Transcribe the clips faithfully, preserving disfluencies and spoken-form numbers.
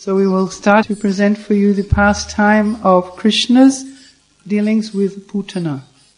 So we will start to present for you the pastime of Krishna's dealings with Putana.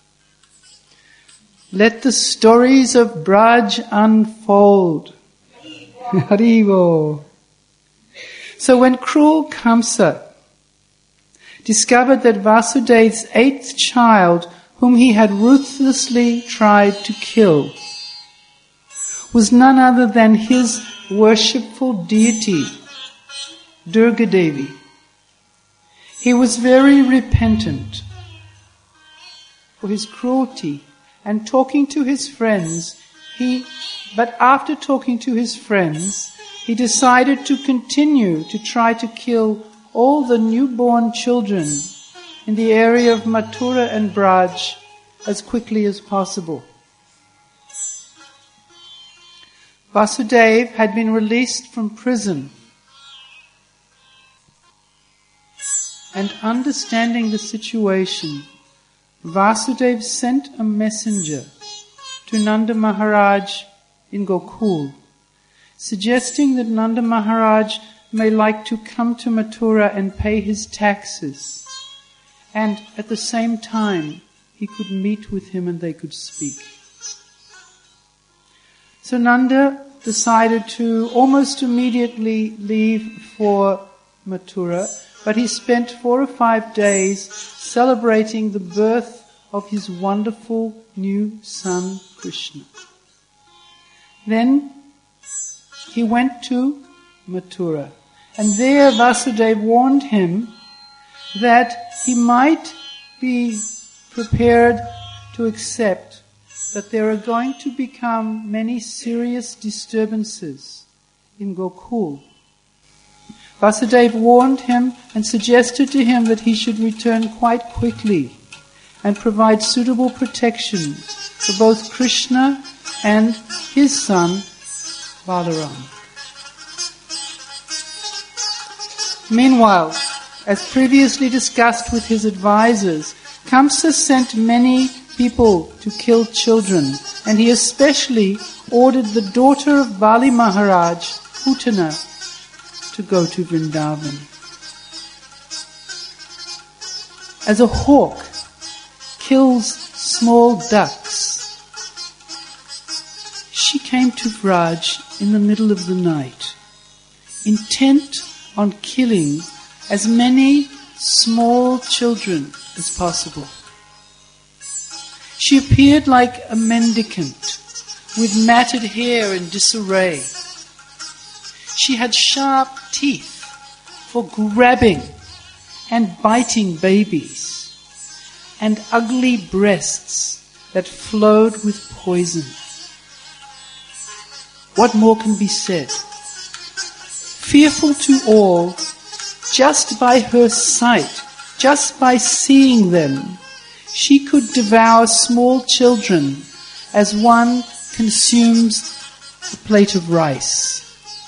Let the stories of Braj unfold. Haribo. So when cruel Kamsa discovered that Vasudeva's eighth child, whom he had ruthlessly tried to kill, was none other than his worshipful deity, Durga Devi, he was very repentant for his cruelty, and talking to his friends, he, but after talking to his friends, he decided to continue to try to kill all the newborn children in the area of Mathura and Braj as quickly as possible. Vasudeva had been released from prison, and understanding the situation, Vasudeva sent a messenger to Nanda Maharaj in Gokul, suggesting that Nanda Maharaj may like to come to Mathura and pay his taxes, and at the same time he could meet with him and they could speak. So Nanda decided to almost immediately leave for Mathura, but he spent four or five days celebrating the birth of his wonderful new son, Krishna. Then he went to Mathura, and there Vasudeva warned him that he might be prepared to accept that there are going to become many serious disturbances in Gokul. Vasudeva warned him and suggested to him that he should return quite quickly and provide suitable protection for both Krishna and his son, Balaram. Meanwhile, as previously discussed with his advisors, Kamsa sent many people to kill children, and he especially ordered the daughter of Bali Maharaj, Putana, to go to Vrindavan. As a hawk kills small ducks, she came to Vraj in the middle of the night, intent on killing as many small children as possible. She appeared like a mendicant with matted hair in disarray. She had sharp teeth for grabbing and biting babies, and ugly breasts that flowed with poison. What more can be said? Fearful to all, just by her sight, just by seeing them, she could devour small children as one consumes a plate of rice.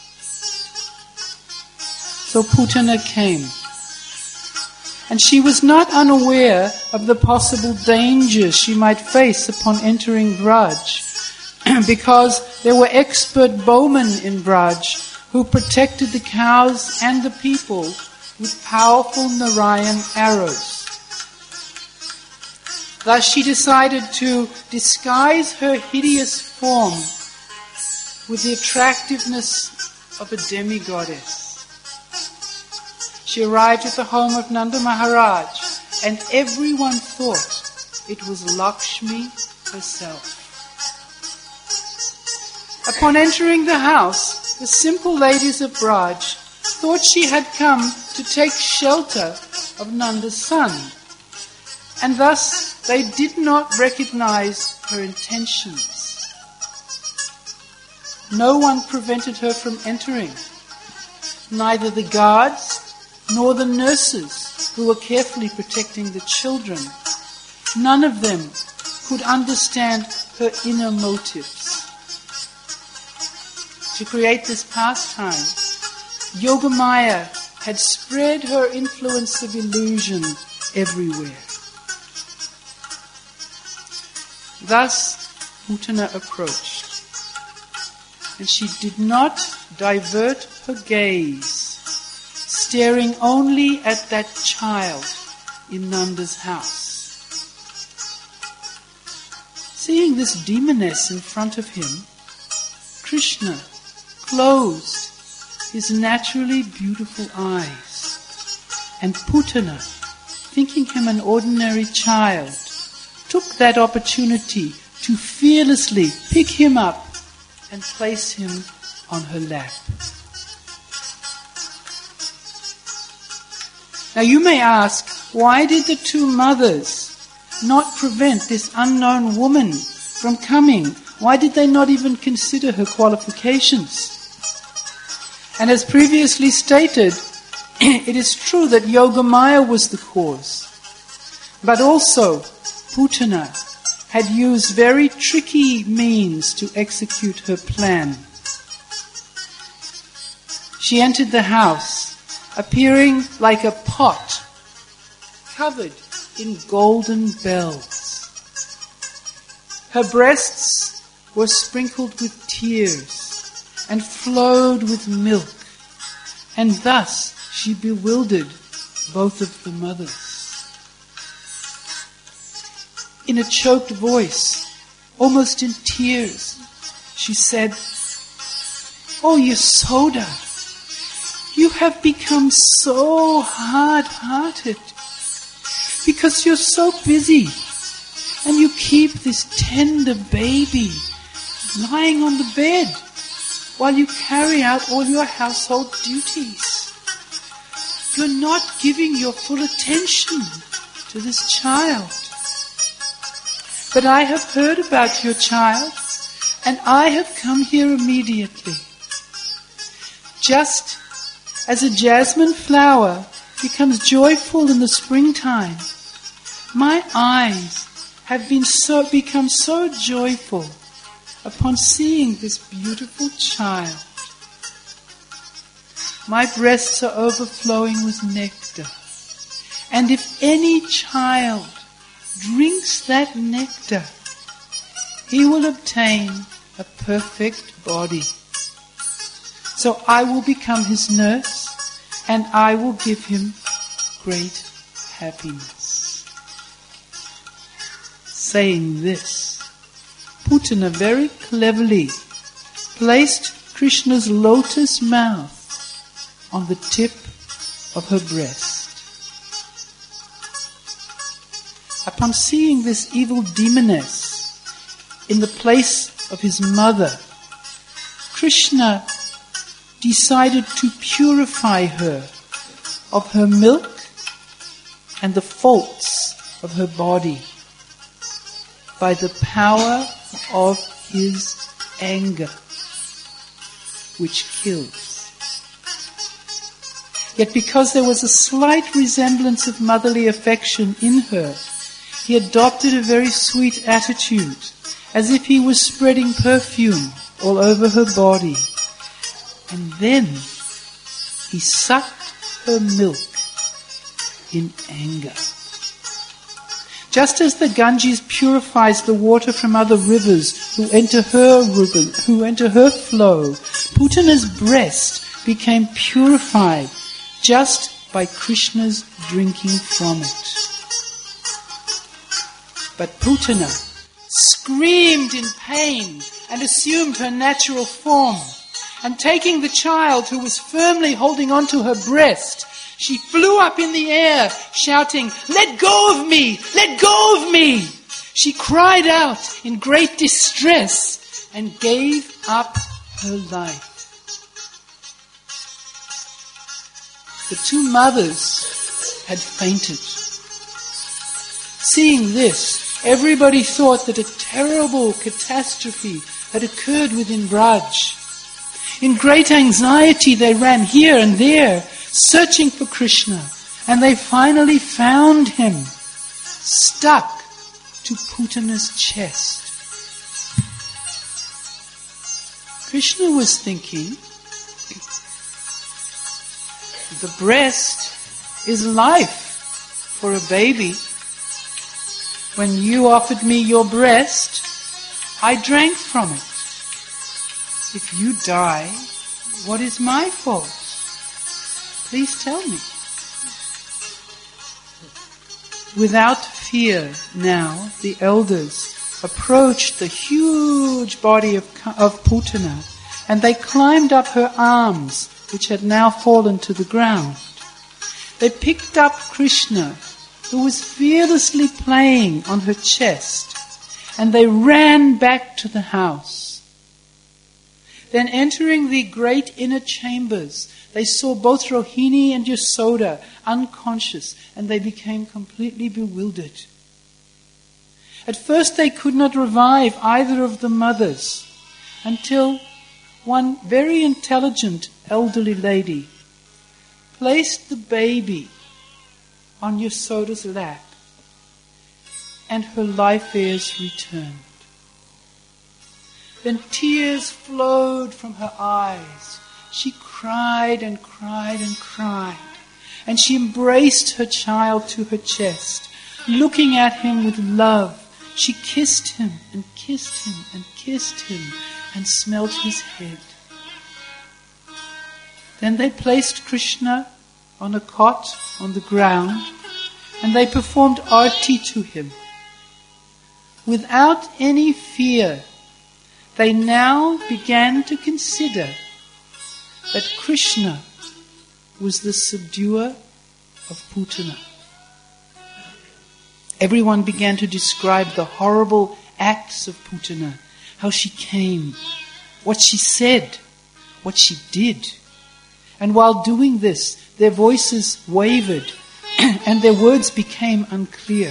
So Putana came, and she was not unaware of the possible dangers she might face upon entering Vraj, because there were expert bowmen in Vraj who protected the cows and the people with powerful Narayan arrows. Thus she decided to disguise her hideous form with the attractiveness of a demigoddess. She arrived at the home of Nanda Maharaj, and everyone thought it was Lakshmi herself. Upon entering the house, the simple ladies of Braj thought she had come to take shelter of Nanda's son, and thus they did not recognize her intentions. No one prevented her from entering, neither the guards nor the nurses who were carefully protecting the children. None of them could understand her inner motives. To create this pastime, Yogamaya had spread her influence of illusion everywhere. Thus, Putana approached, and she did not divert her gaze, staring only at that child in Nanda's house. Seeing this demoness in front of him, Krishna closed his naturally beautiful eyes, and Putana, thinking him an ordinary child, took that opportunity to fearlessly pick him up and place him on her lap. Now you may ask, why did the two mothers not prevent this unknown woman from coming? Why did they not even consider her qualifications? And as previously stated, it is true that Yogamaya was the cause. But also, Putana had used very tricky means to execute her plan. She entered the house, appearing like a pot covered in golden bells. Her breasts were sprinkled with tears and flowed with milk, and thus she bewildered both of the mothers. In a choked voice, almost in tears, she said, "Oh, Yasoda, you have become so hard-hearted because you're so busy and you keep this tender baby lying on the bed while you carry out all your household duties. You're not giving your full attention to this child. But I have heard about your child, and I have come here immediately. Just as a jasmine flower becomes joyful in the springtime, my eyes have been so become so joyful upon seeing this beautiful child. My breasts are overflowing with nectar, and if any child drinks that nectar, he will obtain a perfect body. So I will become his nurse, and I will give him great happiness." Saying this, Putana very cleverly placed Krishna's lotus mouth on the tip of her breast. Upon seeing this evil demoness in the place of his mother, Krishna decided to purify her of her milk and the faults of her body by the power of his anger, which kills. Yet because there was a slight resemblance of motherly affection in her, he adopted a very sweet attitude, as if he was spreading perfume all over her body. And then he sucked her milk in anger. Just as the Ganges purifies the water from other rivers who enter her river, who enter her flow, Putana's breast became purified just by Krishna's drinking from it. But Putana screamed in pain and assumed her natural form. And taking the child who was firmly holding onto her breast, she flew up in the air, shouting, "Let go of me! Let go of me!" She cried out in great distress and gave up her life. The two mothers had fainted. Seeing this, everybody thought that a terrible catastrophe had occurred within Braj. In great anxiety, they ran here and there, searching for Krishna, and they finally found him, stuck to Putana's chest. Krishna was thinking, the breast is life for a baby. When you offered me your breast, I drank from it. If you die, what is my fault? Please tell me. Without fear now, the elders approached the huge body of, of Putana, and they climbed up her arms, which had now fallen to the ground. They picked up Krishna, who was fearlessly playing on her chest, and they ran back to the house. Then entering the great inner chambers, they saw both Rohini and Yasoda unconscious, and they became completely bewildered. At first they could not revive either of the mothers, until one very intelligent elderly lady placed the baby on Yasoda's lap, and her life airs returned. Then tears flowed from her eyes. She cried and cried and cried, and she embraced her child to her chest, looking at him with love. She kissed him and kissed him and kissed him and smelt his head. Then they placed Krishna on a cot on the ground, and they performed arti to him. Without any fear, they now began to consider that Krishna was the subduer of Putana. Everyone began to describe the horrible acts of Putana, how she came, what she said, what she did. And while doing this, their voices wavered and their words became unclear.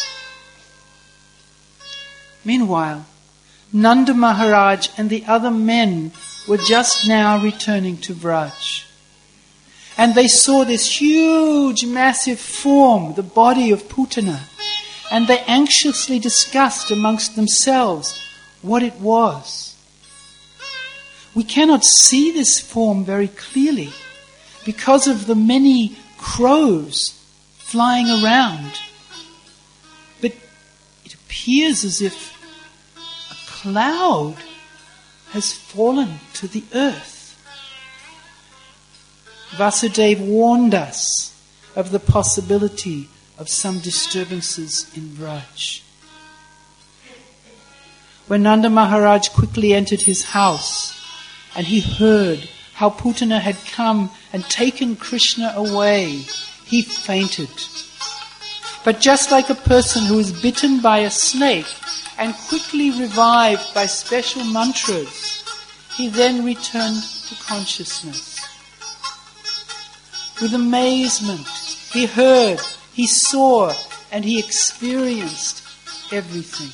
Meanwhile, Nanda Maharaj and the other men were just now returning to Vraj. And they saw this huge, massive form, the body of Putana, and they anxiously discussed amongst themselves what it was. We cannot see this form very clearly because of the many crows flying around. But it appears as if a cloud has fallen to the earth. Vasudeva warned us of the possibility of some disturbances in Vraj. When Nanda Maharaj quickly entered his house and he heard how Putana had come and taken Krishna away, he fainted. But just like a person who is bitten by a snake and quickly revived by special mantras, he then returned to consciousness. With amazement, he heard, he saw, and he experienced everything.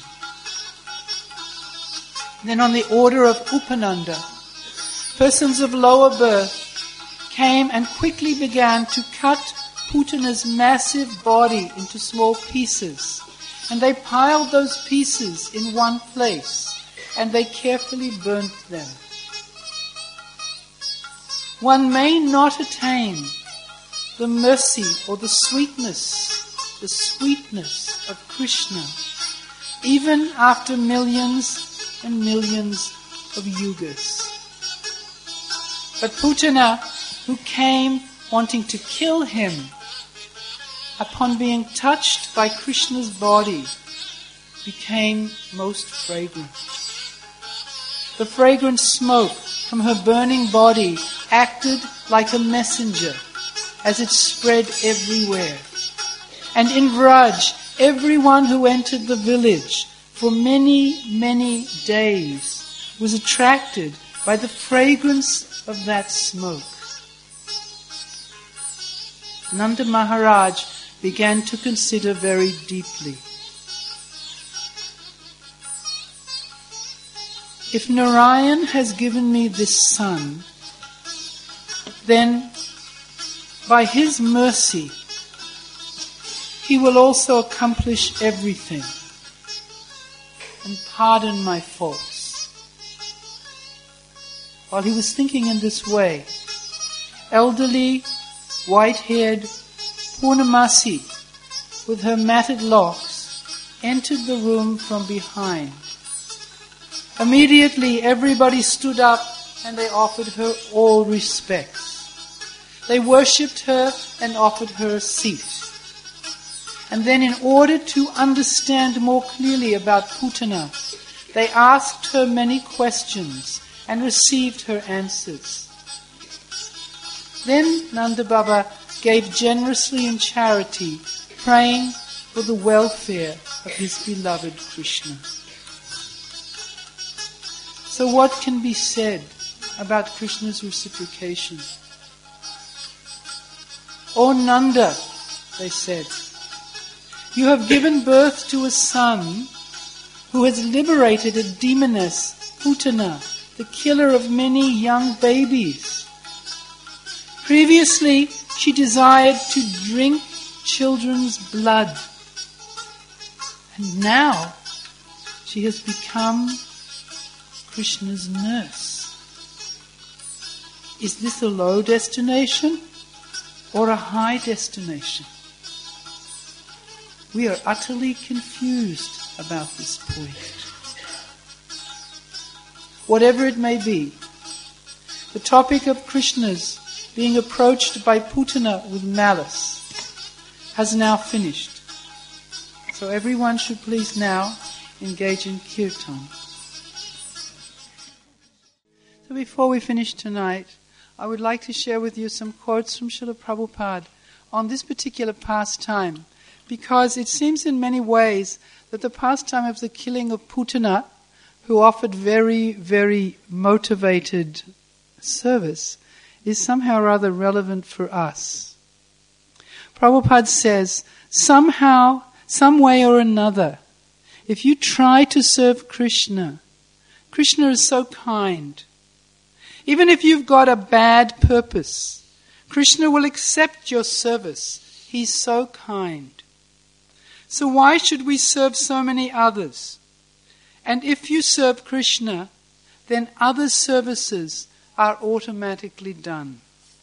Then on the order of Upananda, persons of lower birth came and quickly began to cut Putana's massive body into small pieces. And they piled those pieces in one place, and they carefully burnt them. One may not attain the mercy or the sweetness, the sweetness of Krishna, even after millions and millions of yugas. But Putana, who came wanting to kill him, upon being touched by Krishna's body, became most fragrant. The fragrant smoke from her burning body acted like a messenger as it spread everywhere. And in Vraj, everyone who entered the village for many, many days was attracted by the fragrance of that smoke. Nanda Maharaj began to consider very deeply. If Narayan has given me this son, then by his mercy, he will also accomplish everything and pardon my faults. While he was thinking in this way, elderly, white-haired Purnamasi, with her matted locks, entered the room from behind. Immediately everybody stood up and they offered her all respects. They worshipped her and offered her a seat. And then in order to understand more clearly about Putana, they asked her many questions and received her answers. Then Nanda Baba gave generously in charity, praying for the welfare of his beloved Krishna. So what can be said about Krishna's reciprocation? O Nanda, they said, you have given birth to a son who has liberated a demoness, Putana, the killer of many young babies. Previously, she desired to drink children's blood. And now, she has become Krishna's nurse. Is this a low destination or a high destination? We are utterly confused about this point. Whatever it may be, the topic of Krishna's being approached by Putana with malice has now finished. So everyone should please now engage in kirtan. So before we finish tonight, I would like to share with you some quotes from Srila Prabhupada on this particular pastime, because it seems in many ways that the pastime of the killing of Putana, who offered very, very motivated service, is somehow rather relevant for us. Prabhupada says, somehow, some way or another, if you try to serve Krishna, Krishna is so kind. Even if you've got a bad purpose, Krishna will accept your service. He's so kind. So why should we serve so many others? And if you serve Krishna, then other services are automatically done.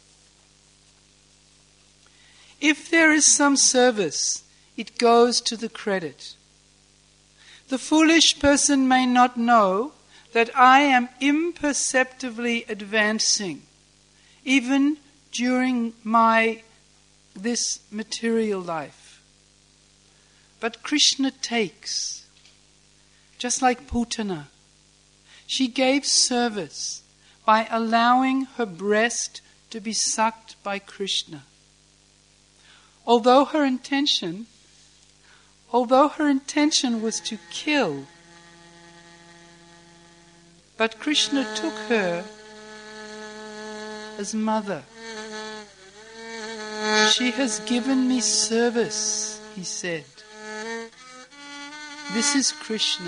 If there is some service, it goes to the credit. The foolish person may not know that I am imperceptibly advancing, even during my this material life. But Krishna takes, just like Putana. She gave service by allowing her breast to be sucked by Krishna. Although her intention, although her intention was to kill, but Krishna took her as mother. She has given me service, he said. This is Krishna.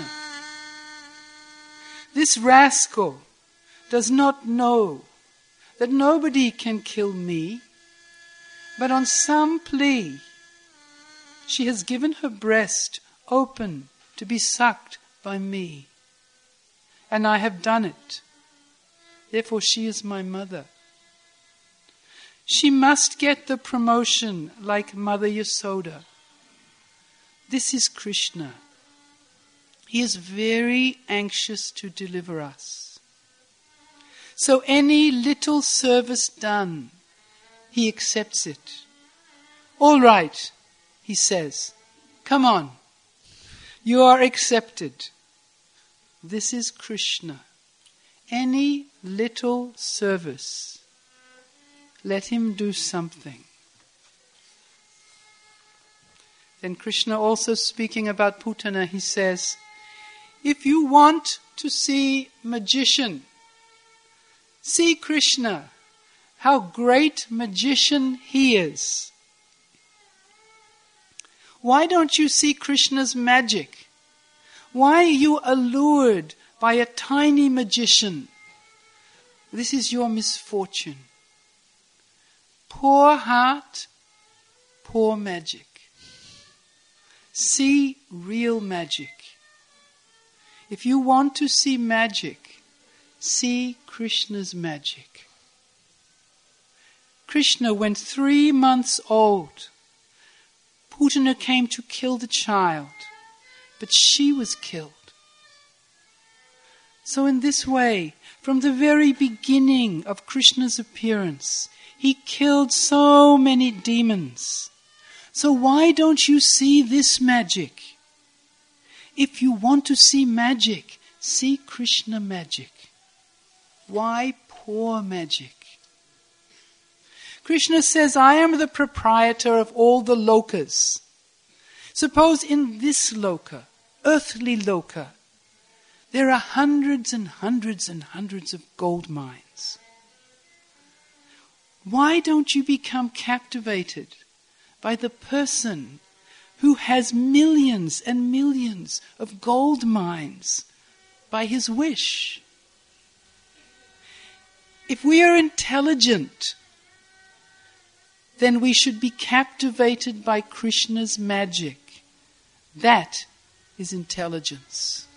This rascal does not know that nobody can kill me, but on some plea, she has given her breast open to be sucked by me. And I have done it. Therefore she is my mother. She must get the promotion like Mother Yasoda. This is Krishna. He is very anxious to deliver us. So any little service done, he accepts it. All right, he says, come on, you are accepted. This is Krishna. Any little service, let him do something. Then Krishna also speaking about Putana, he says, if you want to see magician, see Krishna, how great magician he is. Why don't you see Krishna's magic? Why are you allured by a tiny magician? This is your misfortune. Poor heart, poor magic. See real magic. If you want to see magic, see Krishna's magic. Krishna, when three months old, Putana came to kill the child, but she was killed. So in this way, from the very beginning of Krishna's appearance, He killed so many demons. So why don't you see this magic? If you want to see magic, see Krishna magic. Why poor magic? Krishna says, I am the proprietor of all the lokas. Suppose in this loka, earthly loka, there are hundreds and hundreds and hundreds of gold mines. Why don't you become captivated by the person who has millions and millions of gold mines by his wish? If we are intelligent, then we should be captivated by Krishna's magic. That is intelligence.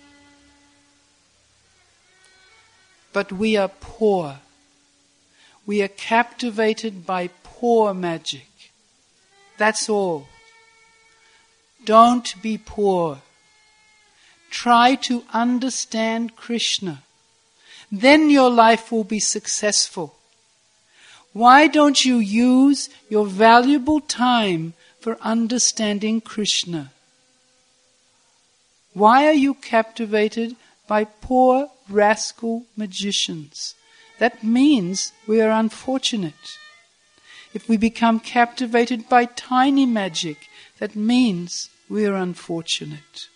But we are poor. We are captivated by poor magic. That's all. Don't be poor. Try to understand Krishna. Then your life will be successful. Why don't you use your valuable time for understanding Krishna? Why are you captivated by poor rascal magicians? That means we are unfortunate. If we become captivated by tiny magic, that means we are unfortunate.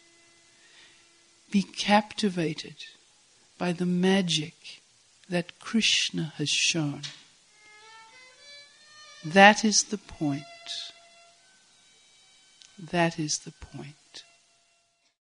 Be captivated by the magic that Krishna has shown. That is the point. That is the point.